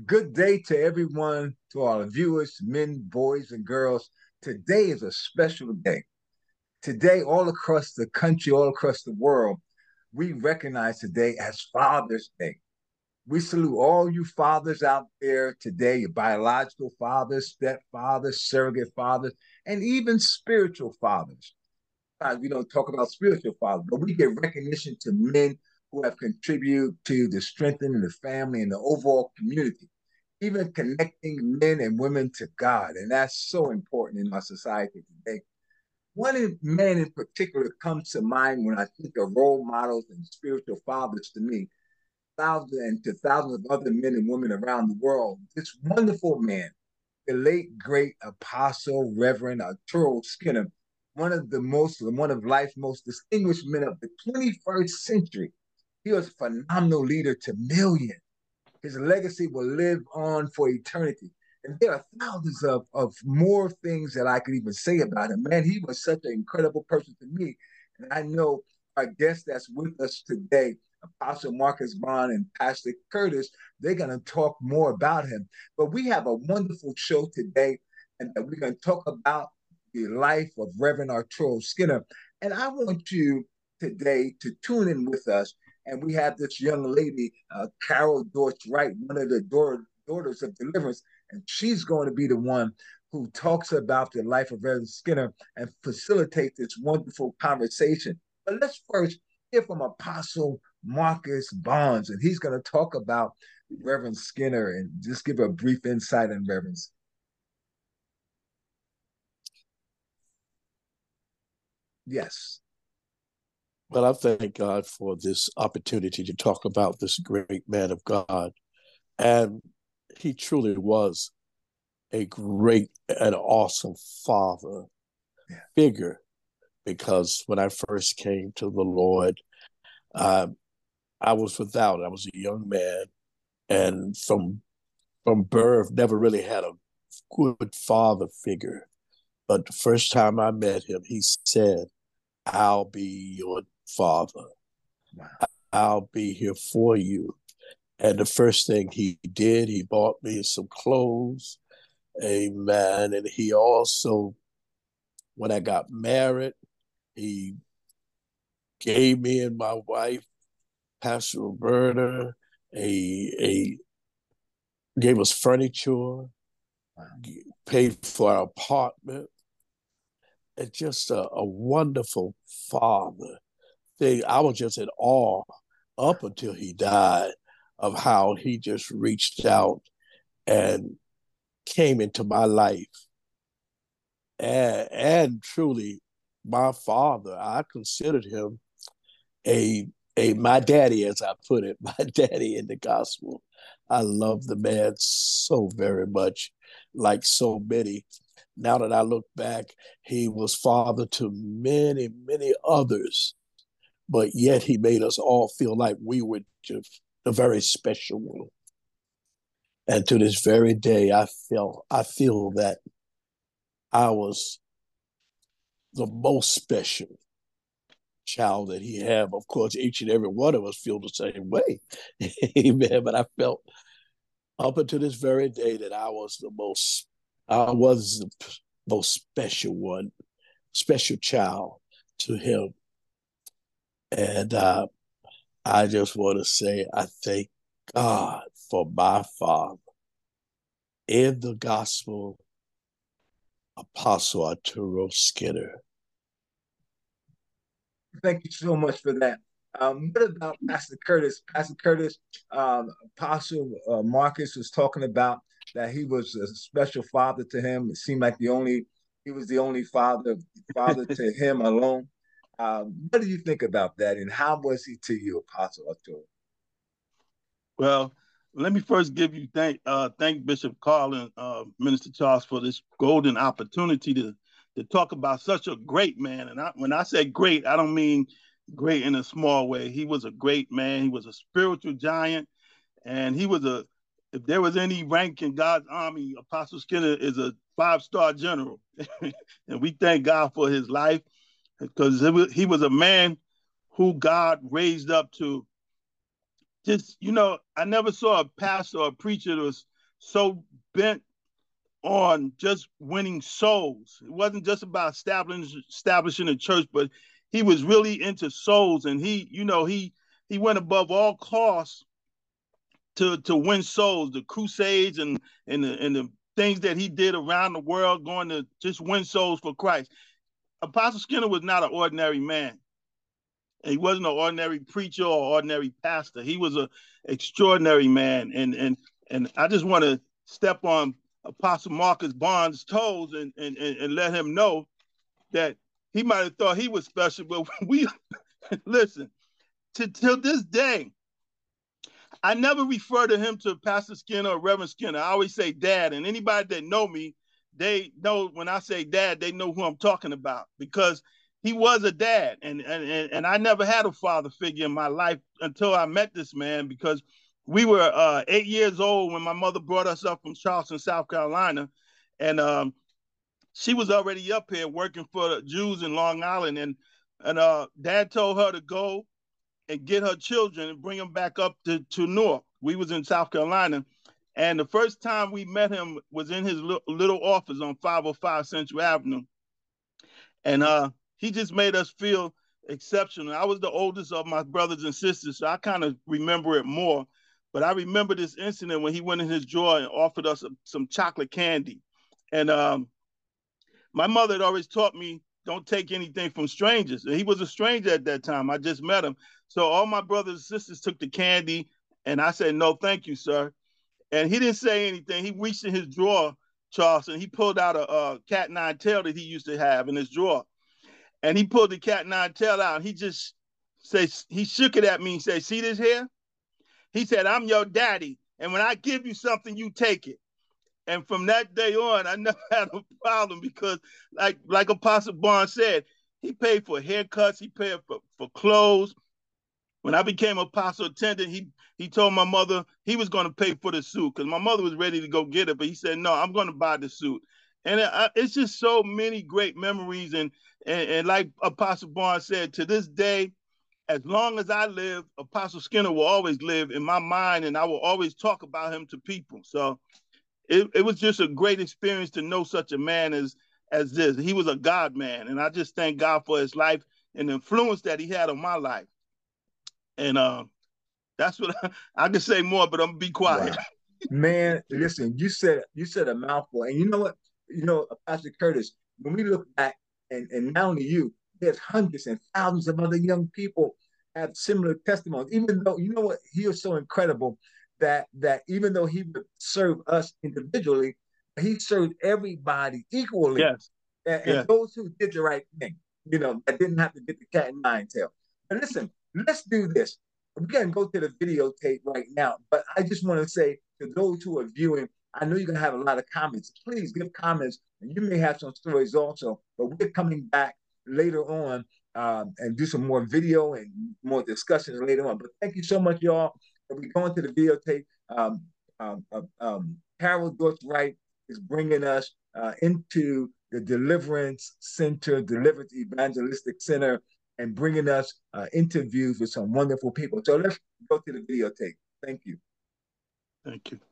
Good day to everyone, to all the viewers, men, boys, and girls. Today is a special day. Today, all across the country, all across the world, we recognize today as Father's Day. We salute all you fathers out there today, your biological fathers, stepfathers, surrogate fathers, and even spiritual fathers. We don't talk about spiritual fathers, but we give recognition to men who have contributed to the strengthening of the family and the overall community, even connecting men and women to God. And that's so important in our society today. One man in particular comes to mind when I think of role models and spiritual fathers to me, thousands and to thousands of other men and women around the world. This wonderful man, the late great apostle Reverend Arturo Skinner, one of life's most distinguished men of the 21st century. He was a phenomenal leader to millions. His legacy will live on for eternity. And there are thousands of more things that I could even say about him. Man, he was such an incredible person to me. And I know our guest that's with us today, Apostle Marcus Bond and Pastor Curtis, they're going to talk more about him. But we have a wonderful show today, and we're going to talk about the life of Reverend Arturo Skinner. And I want you today to tune in with us, and we have this young lady, Carol Deutsch Wright, one of the daughters of deliverance, and she's going to be the one who talks about the life of Reverend Skinner and facilitate this wonderful conversation. But let's first hear from Apostle Marcus Bonds, and he's going to talk about Reverend Skinner and just give a brief insight on Reverend. Yes. Well, I thank God for this opportunity to talk about this great man of God. And he truly was a great and awesome father figure, because when I first came to the Lord, I was without. I was a young man, and from birth, never really had a good father figure. But the first time I met him, he said, "I'll be your father. Wow. I'll be here for you." And the first thing he did, he bought me some clothes. Amen. And he also, when I got married, he gave me and my wife, Pastor Roberta, a gave us furniture, wow, paid for our apartment, and just a wonderful father. I was just in awe up until he died of how he just reached out and came into my life. And truly, my father, I considered him a my daddy, as I put it, my daddy in the gospel. I love the man so very much, like so many. Now that I look back, he was father to many, many others, but yet he made us all feel like we were just the very special one. And to this very day, I feel that I was the most special child that he had. Of course, each and every one of us feel the same way. Amen. But I felt up until this very day that I was the most special one, special child to him. And I just want to say, I thank God for my father in the gospel, Apostle Arturo Skinner. Thank you so much for that. What about Pastor Curtis? Pastor Curtis, Apostle Marcus was talking about that he was a special father to him. It seemed like he was the only father to him alone. What do you think about that, and how was he to you, Apostle Arturo? Well, let me first give you thank Bishop Carl and Minister Charles for this golden opportunity to talk about such a great man. And when I say great, I don't mean great in a small way. He was a great man. He was a spiritual giant, and he was if there was any rank in God's army, Apostle Skinner is a 5-star general. And we thank God for his life, because he was a man who God raised up to just, I never saw a pastor or a preacher that was so bent on just winning souls. It wasn't just about establishing a church, but he was really into souls, and he went above all costs to win souls. The crusades and the things that he did around the world, going to just win souls for Christ. Apostle Skinner was not an ordinary man. He wasn't an ordinary preacher or ordinary pastor. He was an extraordinary man, and I just want to step on Apostle Marcus Barnes' toes and let him know that he might have thought he was special, but we listen. Till this day, I never refer to him to Pastor Skinner or Reverend Skinner. I always say Dad, and anybody that know me, they know when I say Dad, they know who I'm talking about, because he was a dad, and I never had a father figure in my life until I met this man, because we were 8 years old when my mother brought us up from Charleston, South Carolina, and she was already up here working for the Jews in Long Island, and Dad told her to go and get her children and bring them back up to Newark. We was in South Carolina, and the first time we met him was in his little office on 505 Central Avenue, and he just made us feel exceptional. I was the oldest of my brothers and sisters, so I kind of remember it more. But I remember this incident when he went in his drawer and offered us some chocolate candy. And my mother had always taught me, don't take anything from strangers. And he was a stranger at that time. I just met him. So all my brothers and sisters took the candy, and I said, no, thank you, sir. And he didn't say anything. He reached in his drawer, Charleston. He pulled out a cat nine tail that he used to have in his drawer. And he pulled the cat nine tail out, and he just says, he shook it at me and said, see this here? He said, I'm your daddy, and when I give you something, you take it. And from that day on, I never had a problem, because like Apostle Barnes said, he paid for haircuts, he paid for clothes. When I became apostle attendant, he told my mother he was going to pay for the suit, because my mother was ready to go get it, but he said, no, I'm going to buy the suit. And it's just so many great memories. And like Apostle Barnes said, to this day, as long as I live, Apostle Skinner will always live in my mind, and I will always talk about him to people. So it was just a great experience to know such a man as this. He was a God man, and I just thank God for his life and the influence that he had on my life. And that's what I can say more, but I'm gonna be quiet. Wow. Man, listen, you said a mouthful. And you know what? Pastor Curtis, when we look back, and not only you, there's hundreds and thousands of other young people have similar testimonies. Even though, you know what, he was so incredible that even though he would serve us individually, he served everybody equally. Yes. And those who did the right thing, that didn't have to get the cat and nine tail. But listen, let's do this. We can go to the videotape right now, but I just want to say to those who are viewing, I know you're going to have a lot of comments. Please give comments, and you may have some stories also, but we're coming back later on and do some more video and more discussions later on. But thank you so much, y'all. We're going to the videotape. Carol Dorff Wright is bringing us into the Deliverance Center, Deliverance Evangelistic Center, and bringing us interviews with some wonderful people. So let's go to the videotape. Thank you. Thank you.